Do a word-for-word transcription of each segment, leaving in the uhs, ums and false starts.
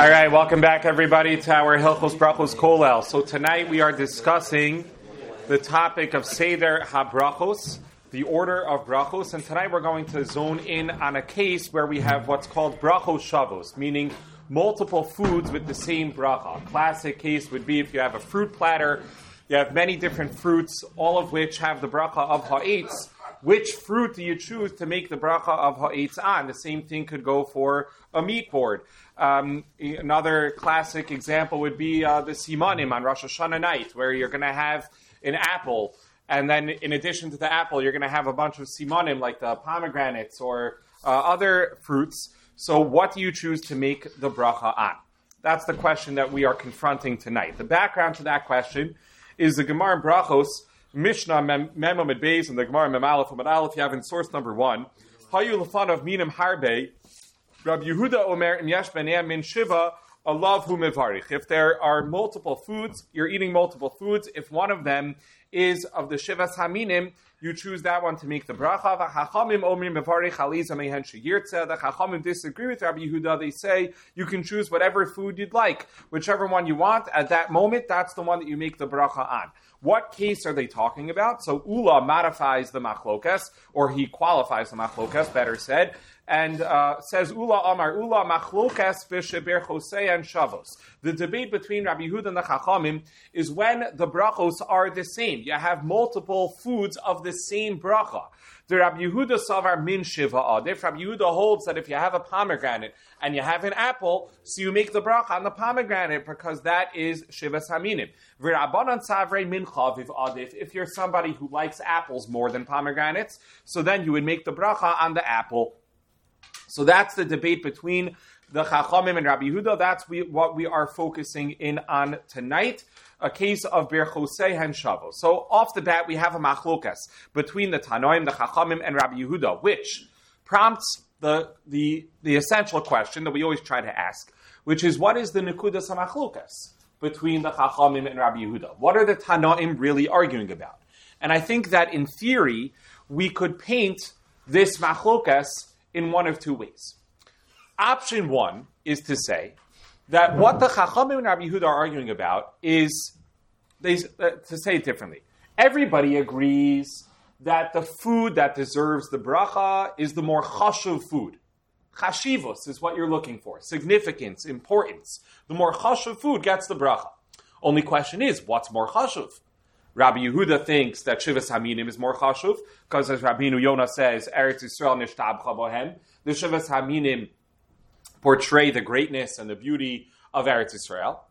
All right, welcome back, everybody, to our Hilchos Brachos Kolel. So tonight we are discussing the topic of Seder HaBrachos, the order of brachos, and tonight we're going to zone in on a case where we have what's called brachos shavos, meaning multiple foods with the same bracha. A classic case would be if you have a fruit platter, you have many different fruits, all of which have the bracha of ha'etz. Which fruit do you choose to make the bracha of ha'etz on? The same thing could go for a meat board. Um, another classic example would be uh, the simanim on Rosh Hashanah night, where you're going to have an apple, and then in addition to the apple, you're going to have a bunch of simanim, like the pomegranates or uh, other fruits. So what do you choose to make the bracha on? That's the question that we are confronting tonight. The background to that question is the Gemara in Brachos, Mishnah Mem Amud Beis, and the Gemara Mem Aleph Amud Aleph. You have in source number one, Hayu Lefanav Minim Harbe, Rabbi Yehuda Omer Im Yesh B'nei Min Shiva Alav Hu Mevarich. If there are multiple foods, you're eating multiple foods. If one of them is of the Shivas Haminim, you choose that one to make the bracha. V'chachamim omrim mevarich aliza mehen sheyirtze. The Chachamim disagree with Rabbi Yehuda. They say you can choose whatever food you'd like, whichever one you want at that moment. That's the one that you make the bracha on. What case are they talking about? So Ula modifies the machlokas, or he qualifies the machlokas, better said, and uh, says Ula Amar Ula machlokas v'sheber chosei and shavos. The debate between Rabbi Yehuda and the Chachamim is when the brachos are the same. You have multiple foods of the same bracha. The Rabbi Yehuda savar min shiva adif. Rabbi Yehuda holds that if you have a pomegranate and you have an apple, so you make the bracha on the pomegranate because that is shivas haminim. V'Rabbanan savrei min chaviv adif. If you're somebody who likes apples more than pomegranates, so then you would make the bracha on the apple. So that's the debate between the Chachamim and Rabbi Yehuda. That's we, what we are focusing in on tonight. A case of Ber Chosei and Shavos. So off the bat, we have a machlokas between the Tanoim, the Chachamim, and Rabbi Yehuda, which prompts the, the, the essential question that we always try to ask, which is, what is the Nekudas HaMachlokas between the Chachamim and Rabbi Yehuda? What are the Tanoim really arguing about? And I think that in theory, we could paint this machlokas in one of two ways. Option one is to say that what the Chachamim and Rabbi Yehuda are arguing about is, they, uh, to say it differently, everybody agrees that the food that deserves the bracha is the more chashuv food. Chashivos is what you're looking for. Significance, importance. The more chashuv food gets the bracha. Only question is, what's more chashuv? Rabbi Yehuda thinks that Shivas Haminim is more chashuv, because as Rabbeinu Yonah says, Eretz Yisrael nishtabcha bohem, the Shivas Haminim portray the greatness and the beauty of Eretz Yisrael.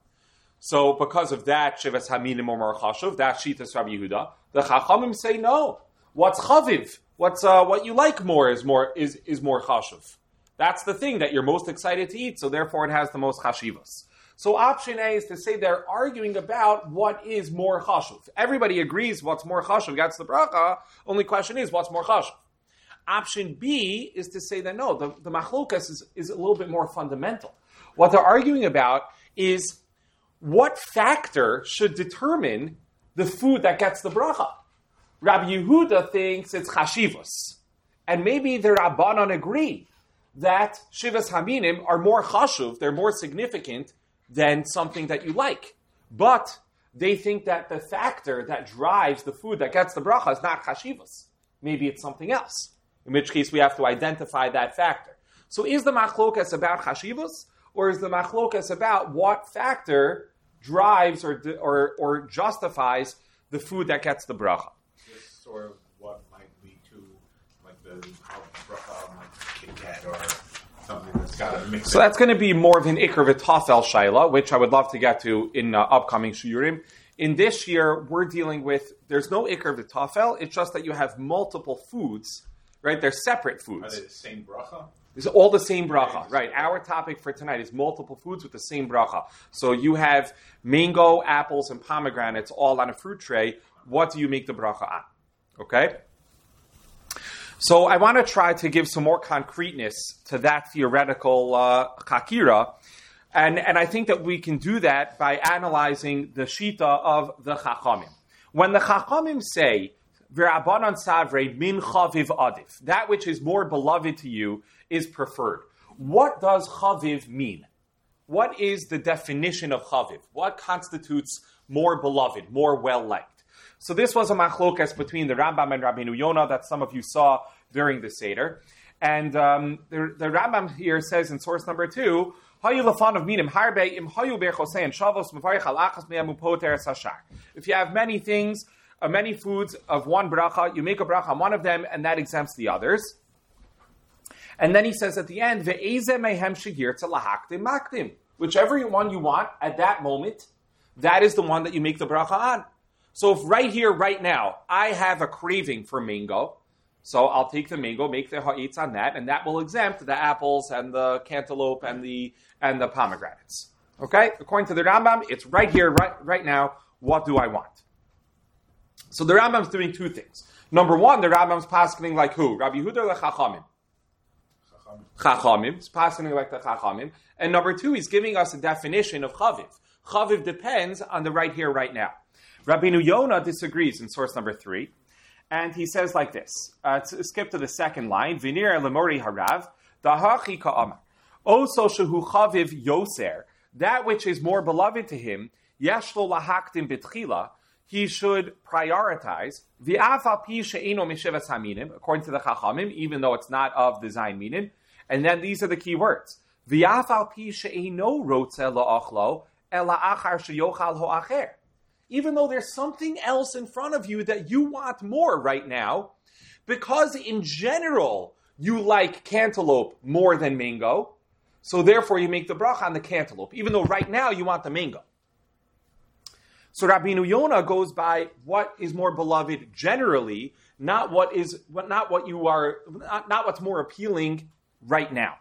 So because of that, Shivas Haminim are more chashuv, that's Shitas Rabbi Yehuda. The Chachamim say no. What's chaviv? What's uh, what you like more is more is is more chashuv. That's the thing that you're most excited to eat, so therefore it has the most chashivas. So option A is to say they're arguing about what is more chashuv. Everybody agrees what's more chashuv, that's the bracha. Only question is, what's more chashuv? Option B is to say that no, the, the machlokas is, is a little bit more fundamental. What they're arguing about is what factor should determine the food that gets the bracha. Rabbi Yehuda thinks it's chashivos. And maybe the Rabbanan agree that shivas haminim are more chashuv, they're more significant than something that you like. But they think that the factor that drives the food that gets the bracha is not chashivos. Maybe it's something else. In which case we have to identify that factor. So is the machlokas about chashivos, or is the machlokas about what factor drives or or, or justifies the food that gets the bracha? Just sort of what might lead to like the how bracha might get or something that's got to mix. So that's going to be more of an ikr v'tafel shaila, which I would love to get to in uh, upcoming shiurim. In this year, we're dealing with, there's no ikr v'tafel, it's just that you have multiple foods. Right, they're separate foods. Are they the same bracha? It's all the same bracha, right? Our topic for tonight is multiple foods with the same bracha. So you have mango, apples, and pomegranates all on a fruit tray. What do you make the bracha on? Okay? So I want to try to give some more concreteness to that theoretical uh, chakira. And, and I think that we can do that by analyzing the shita of the Chachamim. When the Chachamim say, V'Rabbanan savrei min chaviv adif. That which is more beloved to you is preferred. What does chaviv mean? what is the definition of chaviv? What constitutes more beloved, more well-liked? So this was a machlokas between the Rambam and Rabbeinu Yonah that some of you saw during the Seder. And um, the, the Rambam here says in source number two, if you have many things, uh, many foods of one bracha, you make a bracha on one of them, and that exempts the others. And then he says at the end, whichever one you want at that moment, that is the one that you make the bracha on. So if right here, right now, I have a craving for mango, so I'll take the mango, make the ha'itz on that, and that will exempt the apples and the cantaloupe and the and the pomegranates. Okay? According to the Rambam, it's right here, right, right now, what do I want? So the Rambam's doing two things. Number one, the Rambam's paskening like who? Rabbi Yehuda or the Chachamim? Chachamim. He's paskening like the Chachamim. And number two, he's giving us a definition of chaviv. Chaviv depends on the right here, right now. Rabbeinu Yonah disagrees in source number three. And he says like this. Uh, skip to the second line. Vinir lemori harav. Dahachi ka'amar. Oso shehu chaviv yoser. That which is more beloved to him. Yeshlo lahaktim bitchila. He should prioritize. V'afal pi she'eno mishivas haminim. According to the Chachamim, even though it's not of the Zayin minim. And then these are the key words. V'afal pi she'eno rotze la'achlo. Ela achar sheyochal ho'acher. Even though there's something else in front of you that you want more right now, because in general you like cantaloupe more than mango, so therefore you make the bracha on the cantaloupe, even though right now you want the mango. So Rabbeinu Yonah goes by what is more beloved generally, not what is not what you are, not, not what's more appealing right now.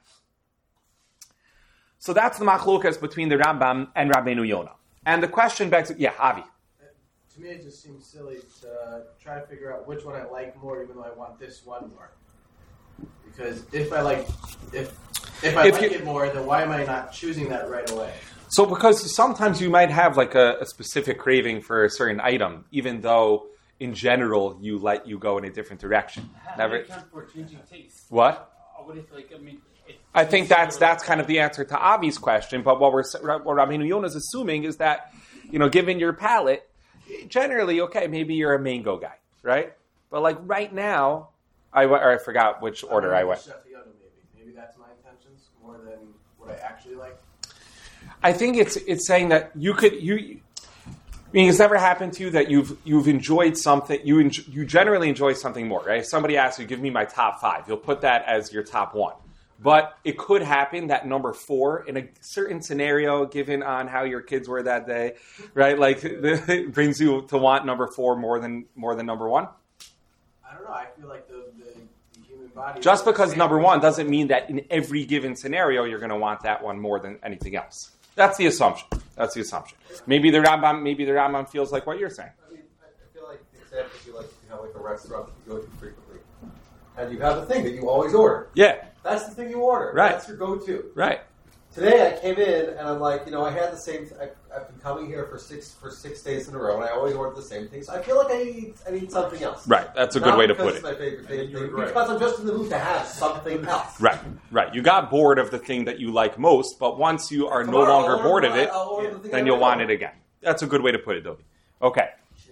So that's the machlokas between the Rambam and Rabbeinu Yonah. And the question begs, yeah, Avi. To me, it just seems silly to try to figure out which one I like more, even though I want this one more. Because if I like, if if I if like you, it more, then why am I not choosing that right away? So, because sometimes you might have like a, a specific craving for a certain item, even though in general you let you go in a different direction. How Never. do you account for changing taste? What? Uh, what if, like, I mean, I think that's that's kind of the answer to Avi's question. But what we're what Rabbeinu Yonah is assuming is that, you know, given your palate, generally, okay, maybe you're a mango guy, right? But like right now, I or I forgot which order I, I went. Maybe. maybe that's my intentions more than what I actually like. I think it's it's saying that you could you. I mean, it's never happened to you that you've you've enjoyed something. You enjoy, you generally enjoy something more, right? If somebody asks you, "Give me my top five," you'll put that as your top one. But it could happen that number four in a certain scenario, given on how your kids were that day, right? Like it brings you to want number four more than more than number one. I don't know. I feel like the, the, the human body. Just because number one doesn't mean that in every given scenario you're going to want that one more than anything else. That's the assumption. That's the assumption. Maybe the Rambam, maybe the Rambam feels like what you're saying. I mean, I feel like the example you like you have like a restaurant that you go to frequently, and you have a thing that you always order. Yeah. That's the thing you order. Right. That's your go-to. Right. Today I came in and I'm like, you know, I had the same. Th- I've, I've been coming here for six for six days in a row, and I always order the same thing. So I feel like I need I need something else. Right. That's a Not good way to put because it. It's my favorite thing, thing Right. because I'm just in the mood to have something else. Right. Right. You got bored of the thing that you like most, but once you are Tomorrow, no longer I'll bored order of it, my- I'll order the thing then I you'll really want want. it again. That's a good way to put it, Dovi. Okay.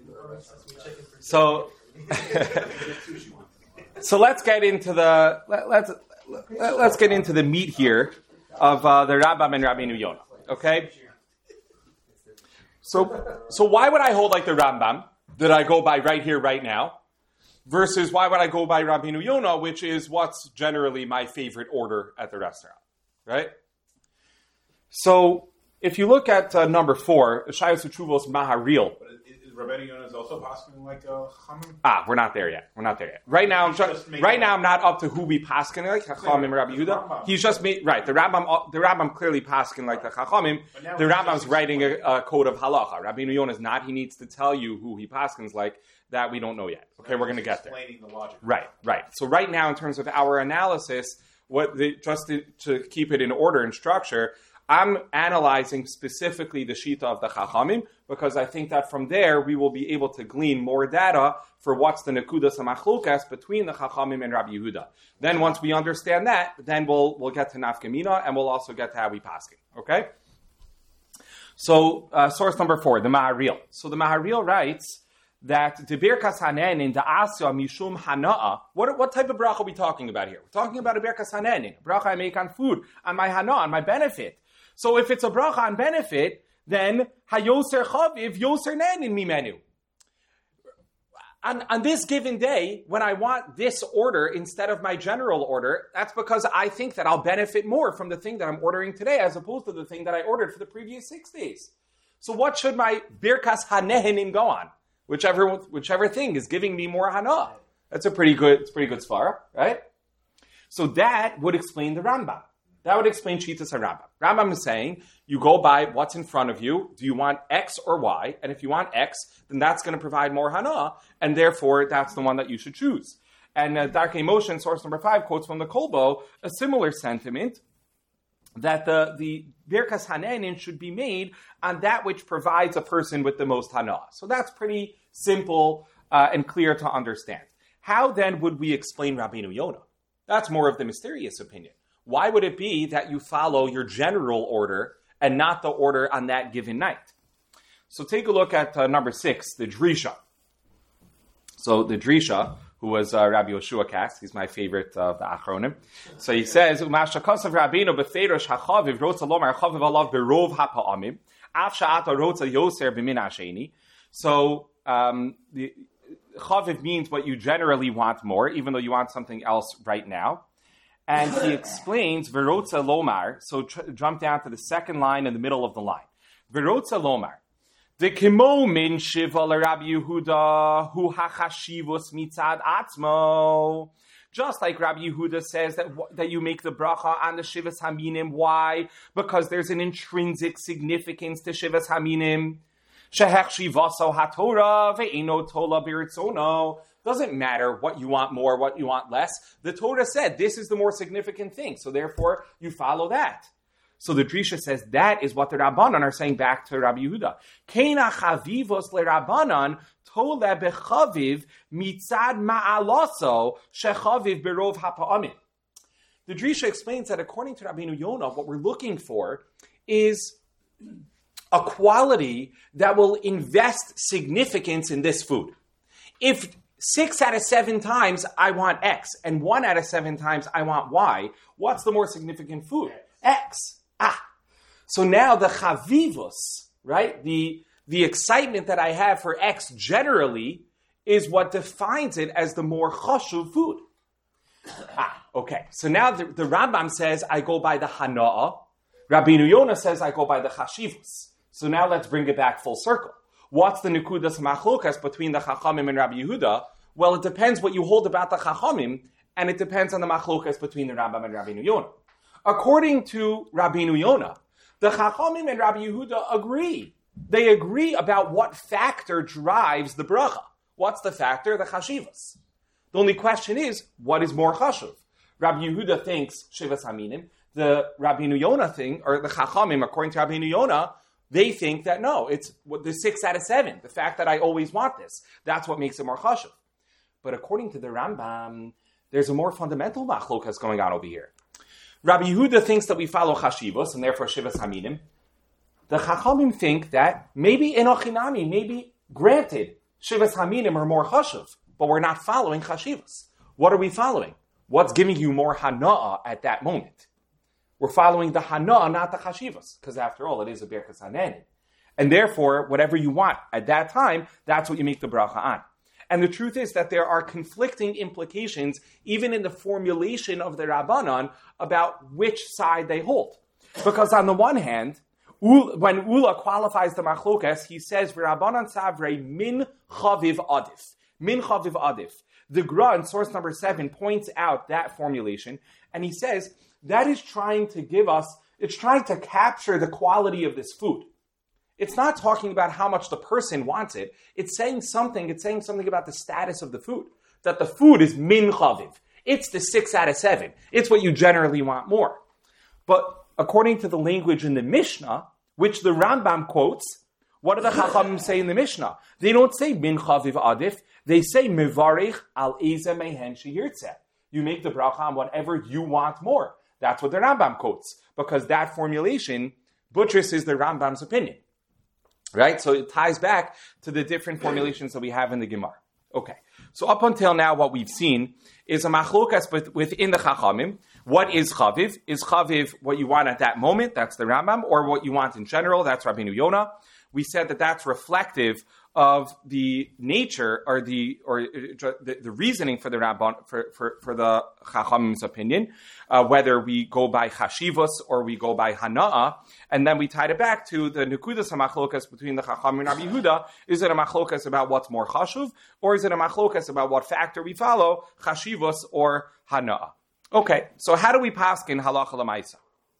So, so let's get into the let, let's let, let's get into the meat here of uh, the Rambam and Rabbeinu Yonah. Okay. So, so why would I hold like the Rambam that I go by right here, right now, versus why would I go by Rabbeinu Yonah, which is what's generally my favorite order at the restaurant, right? So, if you look at uh, number four, Shayos Uchuvos Maharil. But is, is Rabbeinu Yonah also paskin like a Chachamim? Ah, we're not there yet. We're not there yet. Right now, I'm He's just, just making right it- now I'm not up to who we paskin like Chachamim Rabbi the Yehuda. Rambam. He's just made right. The Rambam, the Rambam clearly paskin like the Chachamim. But now The he's Rambam's just writing a, explaining. a code of halacha. Rabbeinu Yonah is not. He needs to tell you who he paskins like. That we don't know yet. Okay, we're going to get there. Explaining the logic. Right, right. So right now, in terms of our analysis, what the, just to, to keep it in order and structure, I'm analyzing specifically the Shita of the Chachamim because I think that from there we will be able to glean more data for what's the Nekudas HaMachlukas between the Chachamim and Rabbi Yehuda. Then once we understand that, then we'll we'll get to Nafkamina and we'll also get to how we paskin. Okay? So, uh, source number four, the Maharil. So the Maharil writes that the Birkas Hanenin, the Asya Mishum Hana'a, what, what type of bracha are we talking about here? We're talking about a Birkas Hanenin, a bracha I make on food, on my Hana, on my benefit. So if it's a bracha on benefit, then Hayoser Chaviv, Yoser Nenin Mimenu. On, on this given day, when I want this order instead of my general order, that's because I think that I'll benefit more from the thing that I'm ordering today as opposed to the thing that I ordered for the previous six days. So what should my Birkas Hanehinim go on? Whichever whichever thing is giving me more Hana. That's a pretty good, it's pretty good svara, right? So that would explain the Rambam. That would explain Shitas HaRambam. Rambam is saying, you go by what's in front of you. Do you want X or Y? And if you want X, then that's going to provide more Hana, and therefore that's the one that you should choose. And uh, Darkei Moshe, source number five, quotes from the Kolbo a similar sentiment, that the, the Birkas Hanenin should be made on that which provides a person with the most Hana. So that's pretty simple uh, and clear to understand. How then would we explain Rabbeinu Yonah? That's more of the mysterious opinion. Why would it be that you follow your general order and not the order on that given night? So take a look at uh, number six, the Drisha. So the Drisha, who was uh, Rabbi Yoshua Katz, he's my favorite of the Achronim. So he says, "Umasha kasav Rabbeinu befeirosh hachaviv rotza lomar chaviv alav berov hapa'amim af sha'ata rotza yoser b'min hasheni." So um, the chaviv means what you generally want more, even though you want something else right now. And he explains, Verotza Lomar, so tr- jump down to the second line in the middle of the line. Verotza Lomar, the kimo min shiva l'Rabbi Yehuda, hu hachashivus mitzad atzmo. Just like Rabbi Yehuda says that, that you make the bracha on the Shivas Haminim. Why? Because there's an intrinsic significance to Shivas Haminim. Shehech shivaso haTorah ve'eno tola biritzono. Doesn't matter what you want more, what you want less. The Torah said this is the more significant thing, so therefore you follow that. So the Drisha says that is what the Rabbanan are saying back to Rabbi Yehuda. Keina chavivos le Rabbanan tola bechaviv mitzad ma'alaso shechaviv berov hapa'amim. The Drisha explains that according to Rabbeinu Yonah, what we're looking for is a quality that will invest significance in this food. If Six out of seven times I want X, and one out of seven times I want Y, what's the more significant food? X. Ah. So now the chavivus, right? The, the excitement that I have for X generally is what defines it as the more chashuv food. Ah, okay. So now the, the Rambam says I go by the Hana'ah. Rabbeinu Yonah says I go by the chashivus. So now let's bring it back full circle. What's the nekudas machlokas between the Chachamim and Rabbi Yehuda? Well, it depends what you hold about the Chachamim, and it depends on the machlokas between the Rambam and Rabbeinu Yonah. According to Rabbeinu Yonah, the Chachamim and Rabbi Yehuda agree. They agree about what factor drives the bracha. What's the factor? The chashivas. The only question is, what is more chashuv? Rabbi Yehuda thinks shivas haminim. The Rabbeinu Yonah thing, or the Chachamim, according to Rabbeinu Yonah, they think that no, it's the six out of seven. The fact that I always want this. That's what makes it more chashuv. But according to the Rambam, there's a more fundamental machlokas going on over here. Rabbi Yehuda thinks that we follow chashivos, and therefore shivas haminim. The Chachamim think that maybe enochinami, maybe granted, shivas haminim are more chashuv, but we're not following chashivos. What are we following? What's giving you more hana'ah at that moment? We're following the hana'ah, not the chashivos, because after all, it is a birkas hanenin. And therefore, whatever you want at that time, that's what you make the bracha on. And the truth is that there are conflicting implications, even in the formulation of the Rabbanan, about which side they hold. Because on the one hand, when Ula qualifies the machlokas, he says, "Rabbanan savre min chaviv adif." Min chaviv adif. The Gra in source number seven points out that formulation, and he says, that is trying to give us, it's trying to capture the quality of this food. It's not talking about how much the person wants it. It's saying something, it's saying something about the status of the food. That the food is min chaviv. It's the six out of seven. It's what you generally want more. But according to the language in the Mishnah, which the Rambam quotes, what do the Chachamim say in the Mishnah? They don't say min chaviv adif. They say mivarich al eze mehen sheyirtzeh. You make the bracha on whatever you want more. That's what the Rambam quotes, because that formulation buttresses the Rambam's opinion. Right? So it ties back to the different formulations that we have in the Gemara. Okay. So up until now, what we've seen is a machlokas within the Chachamim. What is chaviv? Is chaviv what you want at that moment? That's the Rambam. Or what you want in general? That's Rabbeinu Yonah. We said that that's reflective of the nature or the or the, the reasoning for the Rabban for, for, for the Chachamim's opinion, uh, whether we go by Chashivos or we go by Hana'a, and then we tied it back to the Nukudas HaMachlokas between the Chachamim and Rabbi Yehuda. Is it a Machlokas about what's more Chashuv, or is it a Machlokas about what factor we follow, Chashivos or Hana'a? Okay, so how do we paskin Halacha L'Maisa?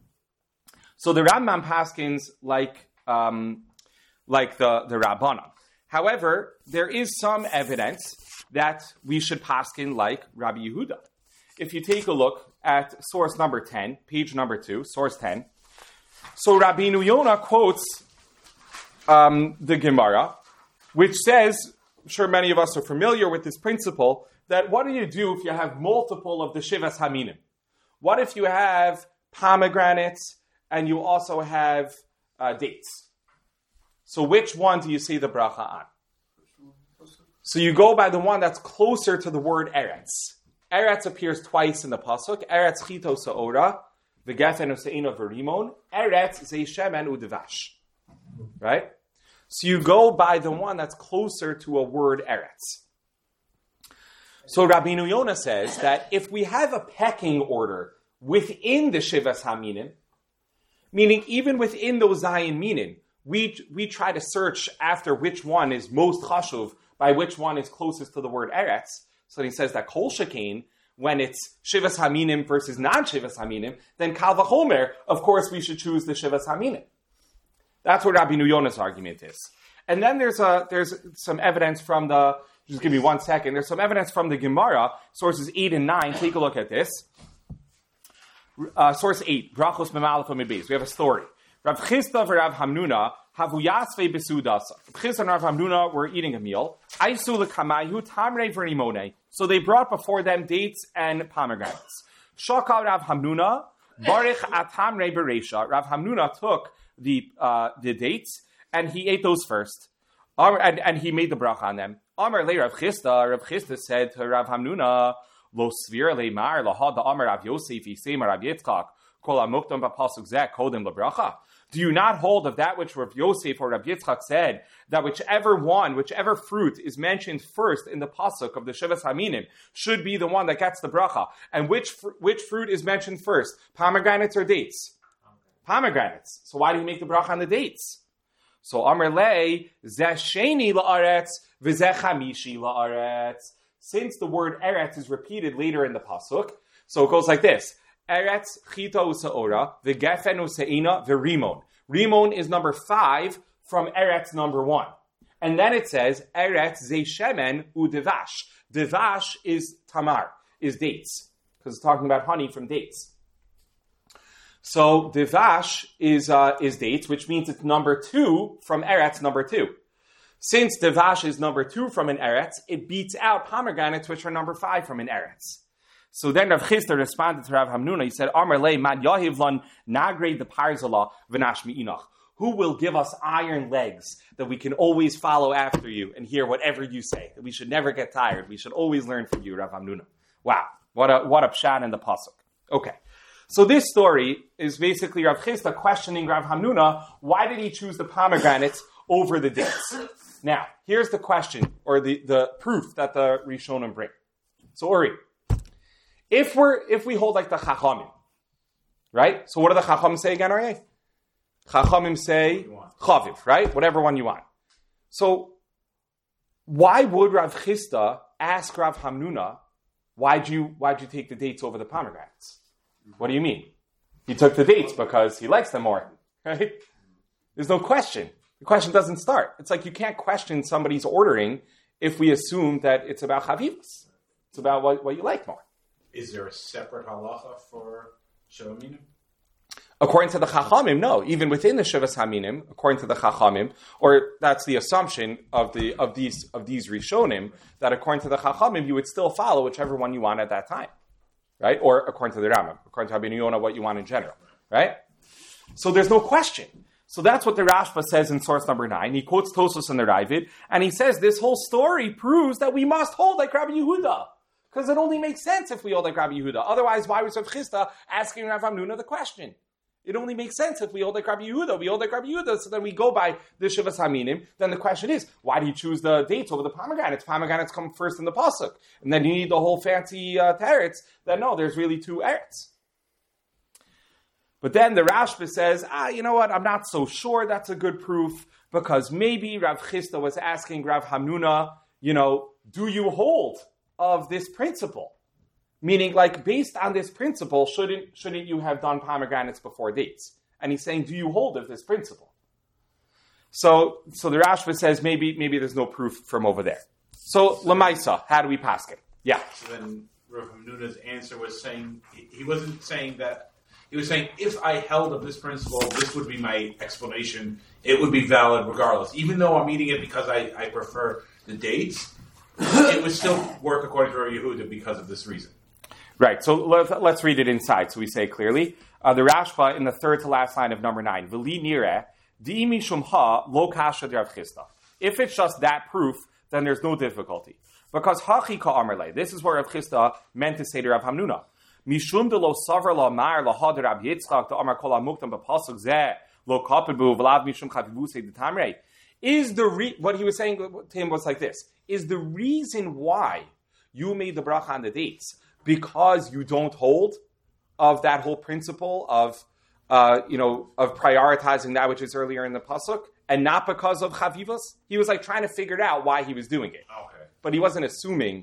So the Rambam paskins like um, like the the Rabbanan. However, there is some evidence that we should paskin like Rabbi Yehuda. If you take a look at source number ten, page number two, source ten. So Rabbeinu Yonah quotes um, the Gemara, which says, I'm sure many of us are familiar with this principle, that what do you do if you have multiple of the Shivas Haminim? What if you have pomegranates and you also have uh, dates? So which one do you say the bracha on? So you go by the one that's closer to the word Eretz. Eretz appears twice in the pasuk. Eretz chito sa'ora, v'gefen u'se'ino v'rimon. Eretz zei shemen u'devash. Right? So you go by the one that's closer to a word Eretz. So Rabbeinu Yonah says that if we have a pecking order within the Shivas Haminim, meaning even within those Zayin Minim, we we try to search after which one is most chashuv, by which one is closest to the word Eretz. So he says that Kol Shekain, when it's Shivas Haminim versus non-Shivas Haminim, then Kal V'chomer, of course we should choose the Shivas Haminim. That's what Rabbeinu Yonah's argument is. And then there's a there's some evidence from the, just give me one second, there's some evidence from the Gemara, sources eight and nine, take a look at this. Uh, source eight, Brachos Memalef Mebeis, we have a story. Rav Chisda and Rav Hamnuna havu yasvei besudasa. Rav Chisda and Rav Hamnuna were eating a meal. Aisu lekamayu tamrei v'rimone. So they brought before them dates and pomegranates. Shakal Rav Hamnuna barich atamrei bereisha. Rav Hamnuna took the uh, the dates and he ate those first, um, and, and he made the bracha on them. Amar le Rav Chisda. Rav Chisda said to Rav Hamnuna, Lo svir leimar lahad the Amar Rav Yosef yisema Rav Yitzchak kol amuktam b'pasuk zeh kodim lebracha. Do you not hold of that which Rav Yosef or Rav Yitzchak said, that whichever one, whichever fruit is mentioned first in the pasuk of the Shivas Haminim should be the one that gets the bracha? And which fr- which fruit is mentioned first, pomegranates or dates? Pomegranates. So why do you make the bracha on the dates? So Amar lei zeh sheni la'aretz v'zeh chamishi la'aretz. Since the word eretz is repeated later in the pasuk, so it goes like this. Eretz chito u'sa'ora, v'gefen u'se'ina, v'rimon. Rimon is number five from Eretz number one. And then it says, Eretz ze shemen u'devash. Devash is tamar, is dates. Because it's talking about honey from dates. So devash is uh, is dates, which means it's number two from Eretz number two. Since devash is number two from an Eretz, it beats out pomegranates, which are number five from an Eretz. So then Rav Chisda responded to Rav Hamnuna. He said, Amar lei man yahiv lan nagrei the parzala v'nash mi'inach. Who will give us iron legs that we can always follow after you and hear whatever you say? That we should never get tired. We should always learn from you, Rav Hamnuna. Wow, what a what a pshat in the pasuk. Okay, so this story is basically Rav Chisda questioning Rav Hamnuna. Why did he choose the pomegranates over the dates? Now, here's the question or the, the proof that the Rishonim bring. So Uri, if we're if we hold like the Chachamim, right? So what do the Chachamim say again, Aryeh? Chachamim say Chaviv, right? Whatever one you want. So why would Rav Chisda ask Rav Hamnuna, why'd you why'd you take the dates over the pomegranates? What do you mean? He took the dates because he likes them more, right? There's no question. The question doesn't start. It's like you can't question somebody's ordering if we assume that it's about Chavivus. It's about what, what you like more. Is there a separate halacha for Shivaminim? According to the Chachamim, no. Even within the Shivas Haminim, according to the Chachamim, or that's the assumption of the of these of these Rishonim, that according to the Chachamim, you would still follow whichever one you want at that time, right? Or according to the Rambam, according to Rabbeinu Yonah, what you want in general, right? So there's no question. So that's what the Rashba says in source number nine. He quotes Tosfos and the Ravid, and he says this whole story proves that we must hold like Rabbi Yehuda. Because it only makes sense if we hold like Rabbi Yehuda. Otherwise, why was Rav Chisda asking Rav Hamnuna the question? It only makes sense if we hold like Rabbi Yehuda. We hold like Rabbi Yehuda, so then we go by the Shivas Haminim. Then the question is, why do you choose the dates over the pomegranates? Pomegranates come first in the pasuk, and then you need the whole fancy uh, teretz. Then no, there's really two eretz. But then the Rashba says, ah, you know what? I'm not so sure that's a good proof because maybe Rav Chisda was asking Rav Hamnuna, you know, do you hold of this principle? Meaning, like, based on this principle, shouldn't shouldn't you have done pomegranates before dates? And he's saying, do you hold of this principle? So, so the Rashba says maybe maybe there's no proof from over there. So, Lamaisa, how do we pass it? Yeah. So then Rav Hamnuna's answer was saying, he wasn't saying that, he was saying, if I held of this principle, this would be my explanation. It would be valid regardless. Even though I'm eating it because I, I prefer the dates, it would still work according to Rav Yehuda because of this reason. Right, so let, let's read it inside so we say it clearly. Uh, the Rashba in the third to last line of number nine. V'li nireh, di'imi shumha lo kasha d'Rav Chisda. If it's just that proof, then there's no difficulty. Because hachi ka'amerle, this is what Rav Chisda meant to say to Rav Hamnuna. Mishum de lo savar la mar la had Rab Yitzchak da amar kol hamuktam b'pasuk zeh lo kapebu v'lav mishum chavivusei d'tamrei. Is the re- what he was saying to him was like this: is the reason why you made the bracha on the dates because you don't hold of that whole principle of, uh, you know, of prioritizing that which is earlier in the pasuk, and not because of chavivos? He was like trying to figure out why he was doing it, Okay. but he wasn't assuming.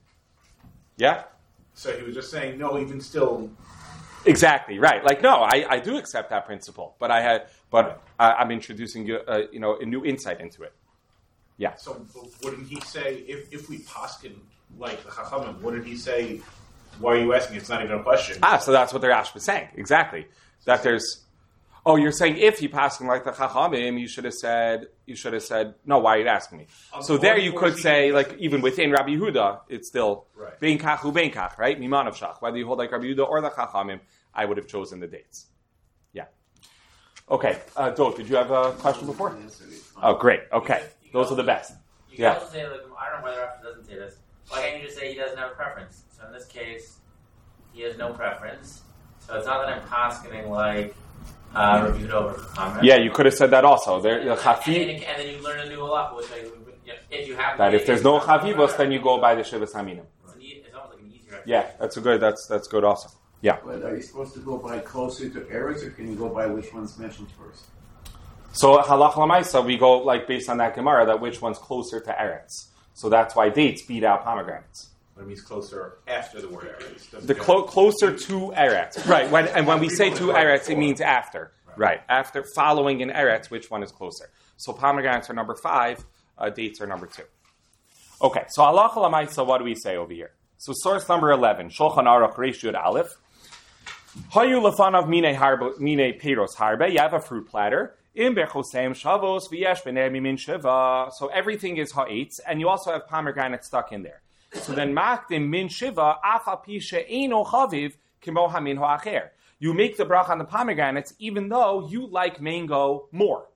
Yeah. So he was just saying, no, even still. Exactly right. Like, no, I, I do accept that principle, but I had, but I, I'm introducing you, uh, you know, a new insight into it. Yeah. So wouldn't he say, if, if we paskin like the Chachamim, wouldn't he say, why are you asking? It's not even a question. Ah, so that's what the Rash was saying. Exactly. That there's, oh, you're saying if he passing like the Chachamim, you should have said, you should have said, no, why are you asking me? Um, so there you could say, like, even within Rabbi Yehuda, it's still, Right. bein kach hu bein kach, right? Miman of shach. Whether you hold like Rabbi Yehuda or the Chachamim, I would have chosen the dates. Yeah. Okay. Uh, Dov, did you have a question before? Oh, great. Okay. Those are the best. You can Yeah. also say, like, I don't know why the Rashi doesn't say this. Why can't you just say he doesn't have a preference? So in this case, he has no preference. So it's not that I'm paskening like uh, reviewed over Chachamim. Yeah, you could have said that also. There, the and, chafi, and, and then you learn a new halacha, which I, if you have that if there's no chavivos, then you go by the Shivas Haminim. It's, an e- it's almost like an easier. Yeah, that's a good. That's that's good. Also, yeah. But are you supposed to go by closer to errors, or can you go by which one's mentioned first? So halach lamaisa, we go like based on that Gemara that which one's closer to eretz. So that's why dates beat out pomegranates. But it means closer after the word eretz. Doesn't The go- clo- closer to eretz, right? When and when we say to eretz, it means after, right? After following in eretz, which one is closer? So pomegranates are number five, uh, dates are number two. Okay, so halach lamaisa, what do we say over here? So source number eleven, Shulchan Aruch Reish Yud Aleph. Hayu lefanav mine harbe mine peiros harbe. You have a fruit platter. In bechoseim shavos v'yesh b'nei mimin shiva. So everything is ha'etz, and you also have pomegranate stuck in there. So then makdim min shiva afa pi she'eino chaviv kimo hamin ha'acher. You make the bracha on the pomegranates, even though you like mango more.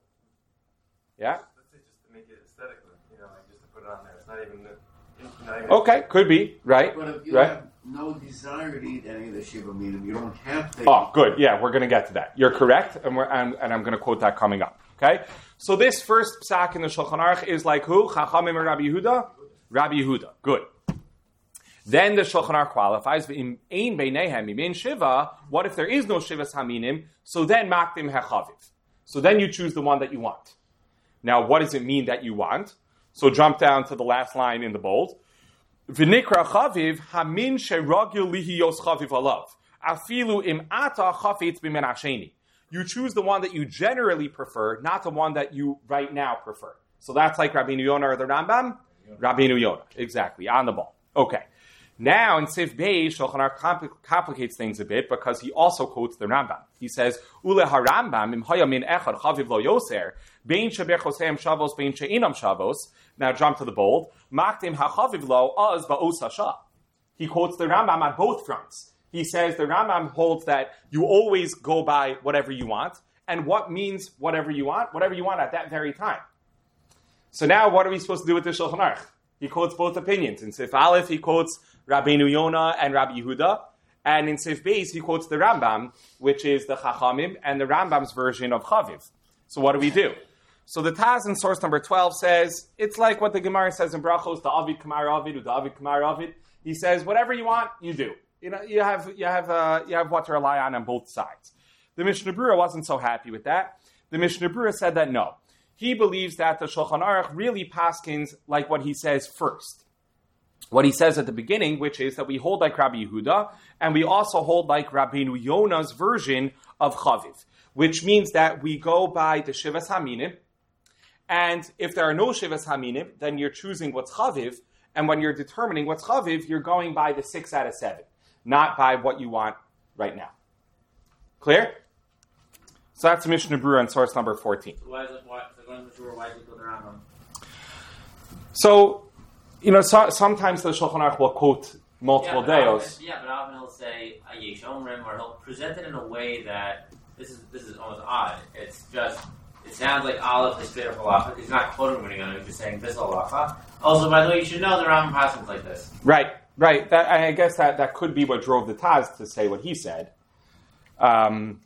Yeah. Let's say just to make it aesthetically, you know, like just to put it on there. It's not even. It's not even Okay, could be right. But if you Right. have no desire to eat any of the Shiva Minim, you don't have to. Oh, good. Yeah, we're going to get to that. You're correct, and, we're, and, and I'm going to quote that coming up. Okay? So this first psak in the Shulchan Aruch is like who? Chachamim and Rabbi Yehuda? Rabbi Yehuda. Good. Then the Shulchan Aruch qualifies, ein beinehem mimin shiva, what if there is no shivas haminim? So then makdim hechaviv. So then you choose the one that you want. Now, what does it mean that you want? So jump down to the last line in the bold. V'nikra chaviv hamin sheragil lihiyos chaviv alav. Afilu im ata chafetz b'men hasheni. You choose the one that you generally prefer, not the one that you right now prefer. So that's like Rabbeinu Yonah or the Rambam? Rabbeinu Yonah. Exactly. On the ball. Okay. Now in Sif Bey, Shulchan Aruch compl- complicates things a bit because he also quotes the Rambam. He says, Ule harambam im haya min echad chaviv lo yoser, bein shebechoseim shavos, bein she'inam shavos. Now jump to the bold. Makdim hachaviv lo az ba'os hasha. He quotes the Rambam on both fronts. He says the Rambam holds that you always go by whatever you want, and what means whatever you want? Whatever you want at that very time. So now what are we supposed to do with the Shulchan Aruch? He quotes both opinions. In Sif Aleph, he quotes Rabbeinu Yonah and Rabbi Yehuda. And in Sif Beis, he quotes the Rambam, which is the Chachamim, and the Rambam's version of Chaviv. So what do we do? So the Taz in source number twelve says, it's like what the Gemara says in Brachos, the Avid Kamar Avid, or the Avid Kamar Avid. He says, whatever you want, you do. You know, you have you have uh, you have what to rely on on both sides. The Mishnah Berurah wasn't so happy with that. The Mishnah Berurah said that no. He believes that the Shulchan Aruch really paskins like what he says first. What he says at the beginning, which is that we hold like Rabbi Yehuda, and we also hold like Rabbeinu Yonah's version of Chaviv, which means that we go by the Shivas Haminim, and if there are no Shivas Haminim, then you're choosing what's Chaviv, and when you're determining what's Chaviv, you're going by the six out of seven, not by what you want right now. Clear? So that's Mishnah Berurah in source number fourteen. Why is it, why, so going to Mishnah Berurah, why is it go around? So, you know, so, sometimes the Shulchan Aruch will quote multiple yeah, deos. Often, yeah, but often he'll say a Yesh Omrim, or he'll present it in a way that this is this is almost odd. It's just it sounds like Aleph is straight up halacha. He's not quoting what he's just saying this halacha. Also, by the way, you should know the Rambam passes like this. Right, right. That, I guess that, that could be what drove the Taz to say what he said. Um,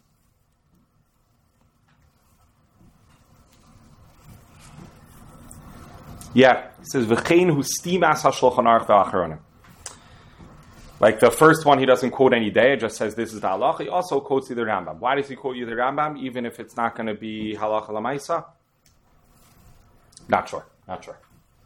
Yeah, he says v'chein hu stimas haShulchan Aruch v'acharonim. Like the first one, he doesn't quote any day; it just says this is the halacha. He also quotes the Rambam. Why does he quote you the Rambam, even if it's not going to be halacha l'maisa? Not sure. Not sure.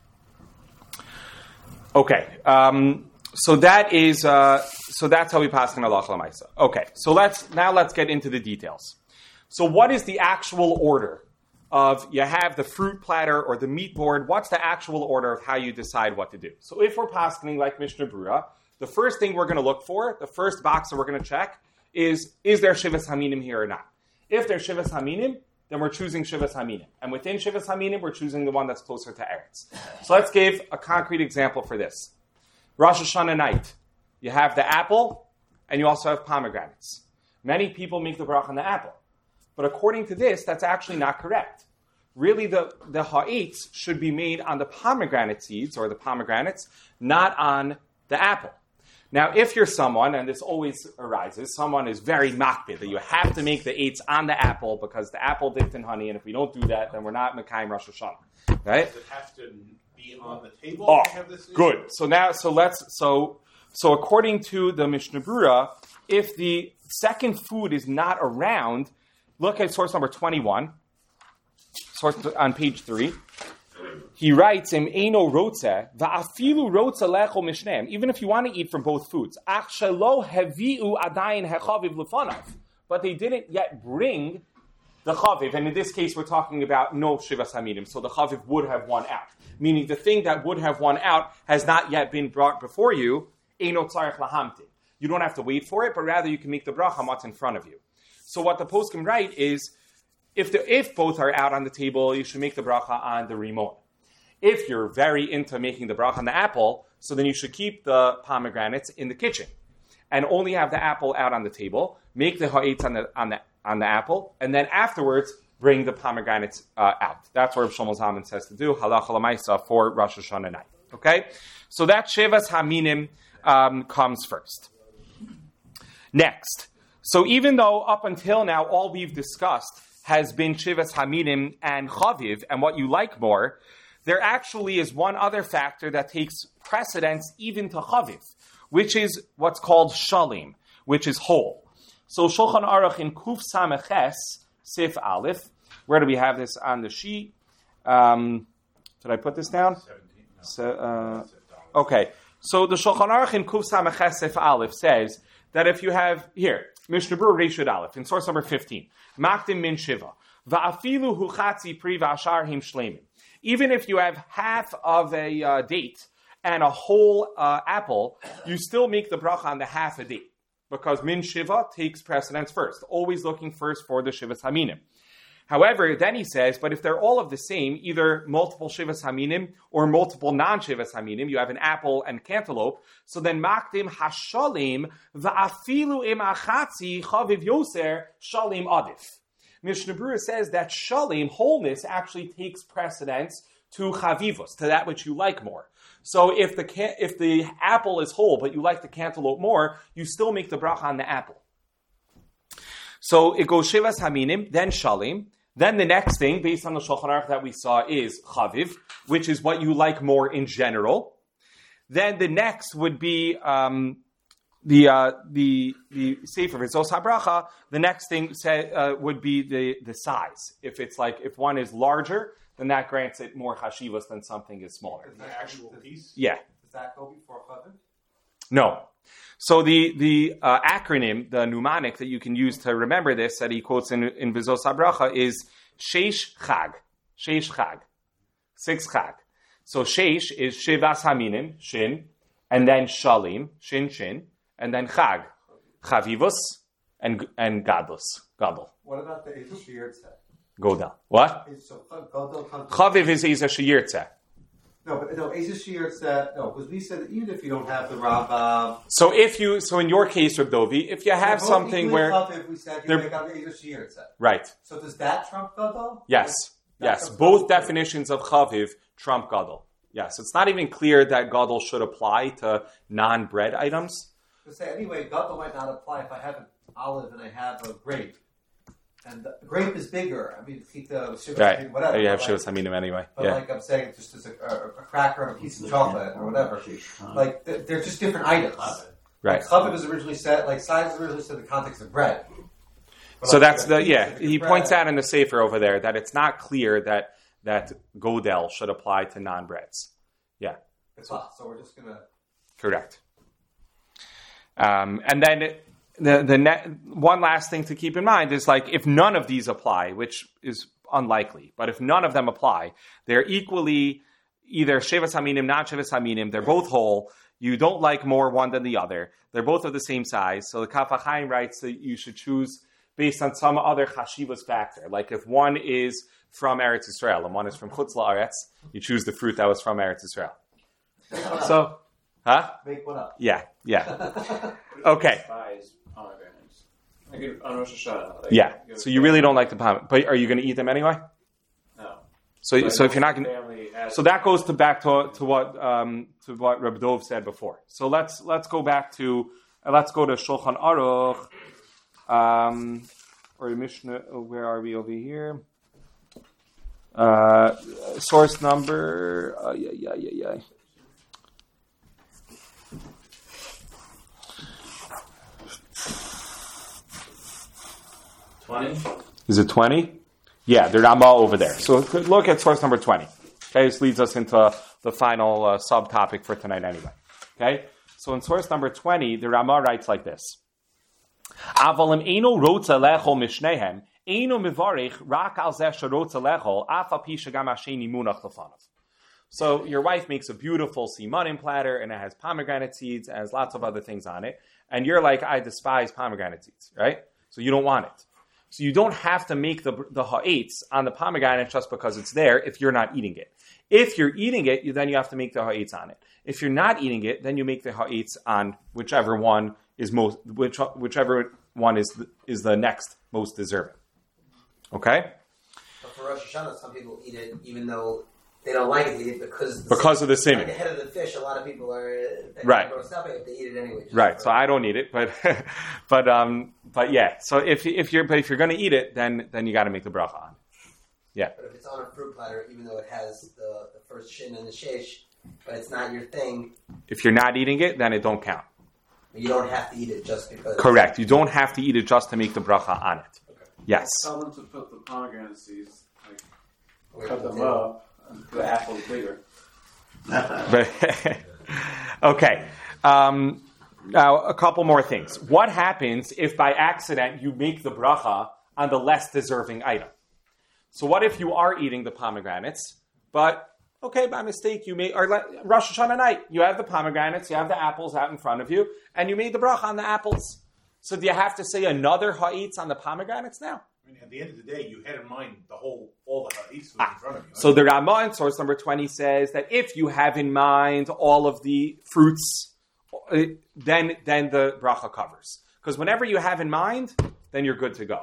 Okay, um, so that is uh, so that's how we pass in halacha l'maisa. Okay, so let's now let's get into the details. So, what is the actual order? Of you have the fruit platter or the meat board, what's the actual order of how you decide what to do? So if we're paskening like Mishnah Berurah, the first thing we're going to look for, the first box that we're going to check is, is there Shivas Haminim here or not? If there's Shivas Haminim, then we're choosing Shivas Haminim. And within Shivas Haminim, we're choosing the one that's closer to Eretz. So let's give a concrete example for this. Rosh Hashanah night, you have the apple and you also have pomegranates. Many people make the bracha on the apple. But according to this, that's actually not correct. Really, the, the ha'etz should be made on the pomegranate seeds, or the pomegranates, not on the apple. Now, if you're someone, and this always arises, someone is very makbid, that you have to make the eitz on the apple, because the apple dipped in honey, and if we don't do that, then we're not Mekayim Rosh Hashanah. Right? Does it have to be on the table? Oh, to have this good. So now, so let's, so, so according to the Mishnah Berurah, if the second food is not around, look at source number twenty-one, source on page three. He writes, "Im eino rotze va'afilu rotze lechol mishneim." Even if you want to eat from both foods, ach shelo heviu adayin hechaviv lefanav, but they didn't yet bring the chaviv. And in this case, we're talking about no shivas hamidim, so the chaviv would have won out. Meaning, the thing that would have won out has not yet been brought before you. Eino tzarich lahamti. You don't have to wait for it, but rather you can make the bracha on what's in front of you. So what the poskim write is, if the, if both are out on the table, you should make the bracha on the rimon. If you're very into making the bracha on the apple, so then you should keep the pomegranates in the kitchen and only have the apple out on the table. Make the ha'etz on the on the on the apple, and then afterwards bring the pomegranates uh, out. That's what Rav Shlomo Zalman says to do halacha l'maisa for Rosh Hashanah night. Okay, so that shivas haminim um, comes first. Next. So even though up until now all we've discussed has been Shivas Haminim and Chaviv and what you like more, there actually is one other factor that takes precedence even to Chaviv, which is what's called Shalim, which is whole. So Shulchan Aruch in Kuf Sameches, Sif Aleph, where do we have this on the sheet? Um, did I put this down? So, uh, okay, so the Shulchan Aruch in Kuf Sameches, Sif Aleph says that if you have, here, Mishnah Berurah Reishud Aleph, in source number fifteen. Makdim min shiva. Va'afilu hu chatzi pri v'ashar him shleimim. Even if you have half of a uh, date and a whole uh, apple, you still make the bracha on the half a date. Because min shiva takes precedence first. Always looking first for the shivas haminim. However, then he says, but if they're all of the same, either multiple shivas haminim or multiple non-shivas haminim, you have an apple and cantaloupe, so then makdim hashalim va'afilu im achatzi chaviv yoser shalim adif. Mishnah Berurah says that shalim, wholeness, actually takes precedence to chavivos, to that which you like more. So if the can- if the apple is whole, but you like the cantaloupe more, you still make the bracha on the apple. So it goes shivas haminim, then shalim. Then the next thing, based on the Shulchan Aruch that we saw, is chaviv, which is what you like more in general. Then the next would be um, the uh, the the sefer v'zos habracha. The next thing say, uh, would be the, the size. If it's like if one is larger, then that grants it more chashivas than something is smaller. The actual piece? Yeah. Does that go before chaviv? No. So the the uh, acronym, the mnemonic that you can use to remember this, that he quotes in in v'zos habracha, is sheish chag, sheish chag, six chag. So sheish is shivas haminim, shin, and then shalim, shin shin, and then chag, chavivos, and and gadlos, gadol. What about the Eizer Shiyirtzeh? Godel. What? So Godel comes. Chaviv is Eizer Shiyirtzeh. No, but no, Eizer Shiyirtzeh. No, because we said that even if you don't have the Rambam. So if you, so in your case, Reb Dovi, if you have So something where, Chaviv, we said you they're- make out the Eizer Shiyirtzeh. right? So does that trump Godel? Yes, That's yes. a- Both definitions of chaviv trump gadol. Yes, it's not even clear that gadol should apply to non-bread items. To say anyway, Godel might not apply if I have an olive and I have a grape, and the grape is bigger. I mean, keep the sugar, Right. whatever. You have but shivas like, haminim anyway. but Yeah. like I'm saying, just as a, a, a cracker and a piece of chocolate or whatever. Like they're, they're just different items. Right. Like, chaviv was originally said, like size was originally said in the context of bread. But So like, that's a the piece yeah. of He bread- points out in the sefer over there that it's not clear that that godel should apply to non-breads. Yeah, It's hot, so we're just gonna. correct. Um, and then the the ne- one last thing to keep in mind is like if none of these apply, which is unlikely, but if none of them apply, they're equally either shivas haminim, not shivas haminim. They're both whole. You don't like more one than the other. They're both of the same size. So the Kaf HaChaim writes that you should choose based on some other chashivas factor. Like if one is from Eretz Yisrael and one is from Chutz La'aretz, you choose the fruit that was from Eretz Yisrael. So, huh? Make one up. Yeah, yeah. Okay. Despise pomegranates. I could on Rosh Hashanah. Like, Yeah. go So you really don't like the pomegranate, but are you going to eat them anyway? No. So, But so if you're not going, family has- so that goes to back to to what um, to what Reb Dov said before. So let's let's go back to uh, let's go to Shulchan Aruch, um, or Mishnah. oh, Where are we over here? Uh, source number. Uh, yeah, yeah, yeah, yeah. Twenty. Is it twenty? Yeah, they're Rama over there. So look at source number twenty. Okay, this leads us into the final uh, subtopic for tonight anyway. Okay, so in source number twenty, the Rama writes like this. Avalim eino rotza lechol mishnehem, eino mivarich rak al zeh sherotza lechol, af al pi shegam hasheni munach lefanav. So your wife makes a beautiful simanim platter, and it has pomegranate seeds, and has lots of other things on it, and you're like, I despise pomegranate seeds, right? So you don't want it. So you don't have to make the the ha'etz on the pomegranate just because it's there if you're not eating it. If you're eating it, you, then you have to make the ha'etz on it. If you're not eating it, then you make the ha'etz on whichever one is most, which, whichever one is the, is the next most deserving. Okay? But for Rosh Hashanah, some people eat it even though they don't like it, they eat it because the Because of the like simon. the head of the fish. A lot of people are they Right. Don't stop it if they eat it anyway. just Right. for- So I don't eat it, but but um but yeah. So if if you're but if you're going to eat it, then then you got to make the bracha on. Yeah. But if it's on a fruit platter, even though it has the, the first shin and the shesh, but it's not your thing, If you're not eating it, then it don't count. you don't have to eat it just because. Correct. You don't have to eat it just to make the bracha on it. Yes. Tell them to put the pomegranate seeds, like Away cut from the them table. up, and the apple's bigger. But okay. Um, now a couple more things. What happens if by accident you make the bracha on the less deserving item? So what if you are eating the pomegranates, but okay, by mistake you made, or let, Rosh Hashanah night, you have the pomegranates, you have the apples out in front of you, and you made the bracha on the apples. So do you have to say another ha'etz on the pomegranates now? I mean, at the end of the day, you had in mind the whole, all the hadiths Ah, in front of you. So the Ramah in source number twenty says that if you have in mind all of the fruits, uh, then then the bracha covers. Because whenever you have in mind, then you're good to go.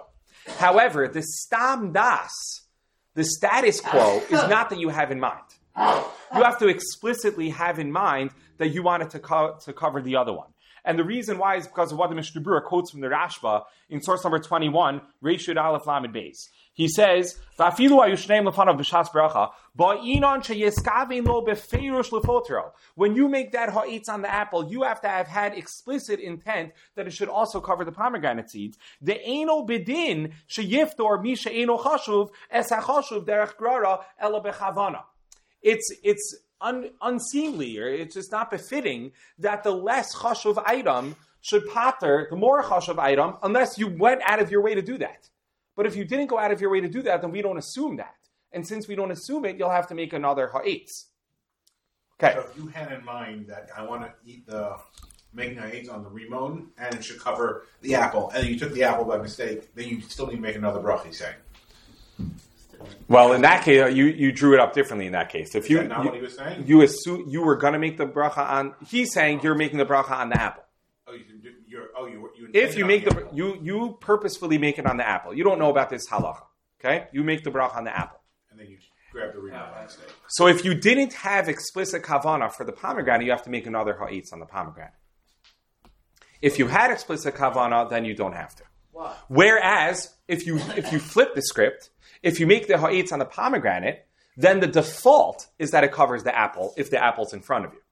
However, the stam das, the status quo, is not that you have in mind. You have to explicitly have in mind that you wanted to, co- to cover the other one. And the reason why is because of what the Mishnah Berurah quotes from the Rashba in source number twenty-one, Reish Yud Aleph Lamed Beis. He says, "Va'afilu ayushneim lefanav b'shas bracha, ba'inon sheyeskavein lo befeirush lefotero." When you make that ha'etz on the apple, you have to have had explicit intent that it should also cover the pomegranate seeds. The eino bedin sheyiftor mi she'eino chashuv es hachashuv derech grara ela bechavana. It's it's un, unseemly, or it's just not befitting that the less chashuv item should pater the more chashuv item, unless you went out of your way to do that. But if you didn't go out of your way to do that, then we don't assume that. And since we don't assume it, you'll have to make another ha'etz. Okay. So if you had in mind that I want to eat the making ha'etz on the rimon, and it should cover the apple, and you took the apple by mistake, then you still need to make another bracha, he's saying. Well, in that case, you, you drew it up differently in that case. If Is you, that not you, what he was saying? You assume you were going to make the bracha on, he's saying you're making the bracha on the apple. Oh, you, you're, oh, you, you If you on make the, apple. you, you purposefully make it on the apple. You don't know about this halacha. Okay? You make the bracha on the apple. And then you grab the rimon by mistake. So if you didn't have explicit kavana for the pomegranate, you have to make another ha'etz on the pomegranate. If you had explicit kavana, then you don't have to. Why? Whereas, if you if you flip the script, if you make the ha'etz on the pomegranate, then the default is that it covers the apple if the apple's in front of you.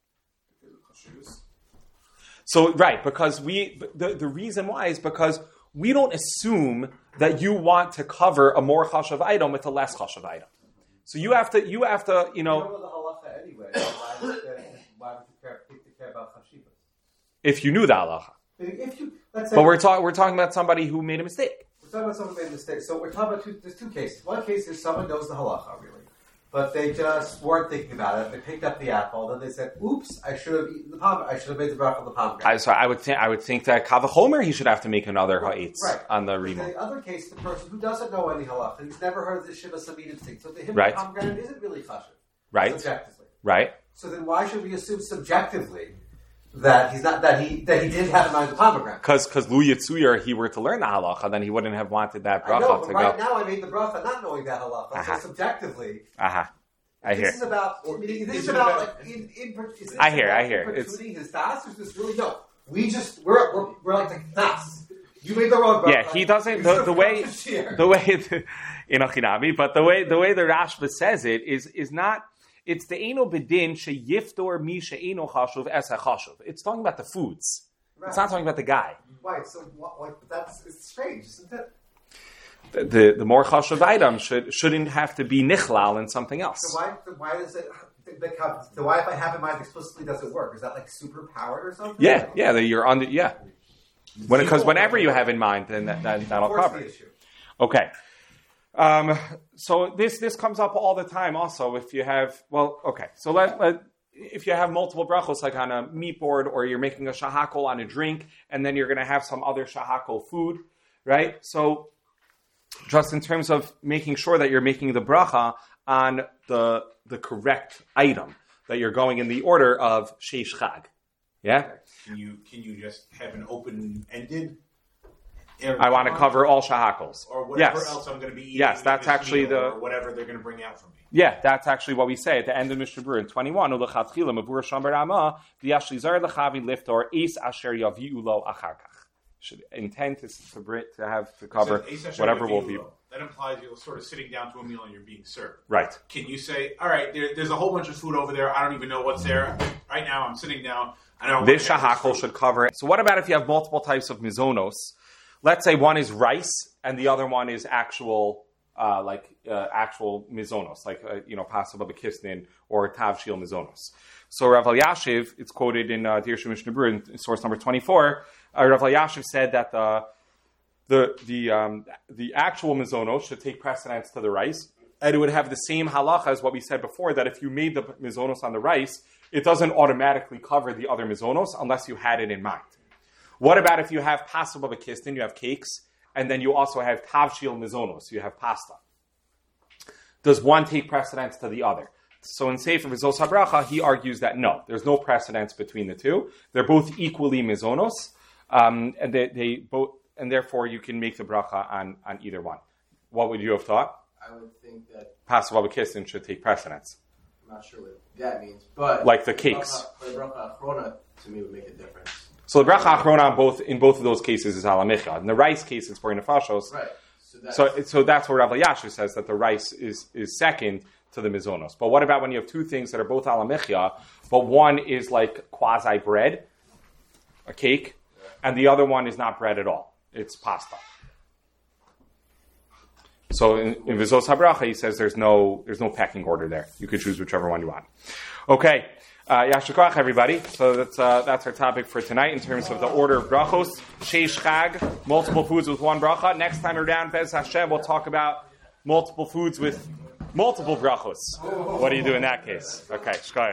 So, right, because we, the, the reason why is because we don't assume that you want to cover a more chashav item with a less chashav item. So you have to, you have to, you know. You know the halacha anyway. Why would you, why would you care, care about chashivas? If you knew the halacha. If you, let's say, But we're, talk, we're talking about somebody who made a mistake. We're talking about someone who made a mistake. So we're talking about two, there's two cases. One case is someone knows the halacha, really. But they just weren't thinking about it. They picked up the apple, then they said, "Oops, I should have eaten the pom. I should have made the bracha on the pomegranate." I, so I would think I would think that kavachomer he should have to make another ha'etz right. on the In rimo. the other case, the person who doesn't know any halacha, he's never heard of the shiva samidin thing, so to him Right. the pomegranate isn't really chashuv, Right. subjectively. Right. So then, why should we assume subjectively that he's not that he that he did have in mind the pomegranate? Because because Lu Yitzuyer, he were to learn the halacha, then he wouldn't have wanted that I bracha know, but to right go. now I made the bracha not knowing that halacha. Uh-huh. So subjectively, Aha. I hear. this is about. This is is it about about- like in, in, is this I hear, about I hear. importuning his das, or is this really no? We just we're we're, we're like the das. You made the wrong bracha. Yeah, he doesn't. We The, still the way, got here. the way, the, in Ochinami, but the way the way the Rashba says it is is not. It's the eno bedin sheyiftor mi she'eno chashuv es hachashuv. It's talking about the foods. Right. It's not talking about the guy. Right. So what, like that's it's strange, isn't it? The the, the more chashuv item should shouldn't have to be nichlal in something else. So why why does it? So why if I have in mind explicitly does it work? Is that like super powered or something? Yeah, yeah. That you're on the yeah. When because whenever you have in mind, then that, that that'll Force cover the it. issue. Okay. Um, so this this comes up all the time. Also, if you have well, okay. So let, let if you have multiple brachos, like on a meat board, or you're making a shahakol on a drink, and then you're going to have some other shahakol food, right? So just in terms of making sure that you're making the bracha on the the correct item, that you're going in the order of sheish chag. Yeah, Can you can you just have an open ended? I want to cover all shahakos. or whatever Yes. else I'm going to be eating. Yes, with that's this actually meal, the- or whatever they're going to bring out for me. Yeah, that's actually what we say at the end of Mishnah Berurah in twenty-one. Ulechatchila mavur shamber rama v'yashlizar lechavi liftor es asher yaviu lo achar kach. Should intend to to, bring, to have to cover It says, "Eis whatever asher will be yaviu lo." That implies you're sort of sitting down to a meal and you're being served. right. Can you say, all right, there, there's a whole bunch of food over there. I don't even know what's there. Right now, I'm sitting down. I don't This want to have shahakol food. should cover it. So what about if you have multiple types of mizonos? Let's say one is rice and the other one is actual, uh, like uh, actual mizonos, like uh, you know, pasta babakisnin or tavshil mizonos. So Rav Elyashiv, it's quoted in uh, Dirshu Mishnah Berurah in source number twenty-four. Uh, Rav Elyashiv said that the the the um, the actual mizonos should take precedence to the rice, and it would have the same halacha as what we said before, that if you made the mizonos on the rice, it doesn't automatically cover the other mizonos unless you had it in mind. What about if you have pasta babakistin, you have cakes, and then you also have tavshil mizonos, you have pasta? Does one take precedence to the other? So in Sefer V'zos HaBracha, he argues that no, there's no precedence between the two. They're both equally mizonos, um, and they, they both and therefore you can make the bracha on, on either one. What would you have thought? I would think that Passover Kissin should take precedence. I'm not sure what that means, but like the cakes. The bracha achrona to me would make a difference. So the bracha achrona both in both of those cases is alamicha. In the rice case, it's for nefashos. Right. So that's, so, so that's where Rav Elyashiv says that the rice is, is second to the mizonos. But what about when you have two things that are both alamicha, but one is like quasi bread, a cake, and the other one is not bread at all. It's pasta. So in, in Vizos HaBracha, he says there's no there's no pecking order there. You could choose whichever one you want. Okay, uh, Yashar Koach, everybody. So that's uh, that's our topic for tonight in terms of the order of brachos. Sheish Chag, multiple foods with one bracha. Next time around, Bez Hashem, we'll talk about multiple foods with multiple brachos. What do you do in that case? Okay, shkoyach.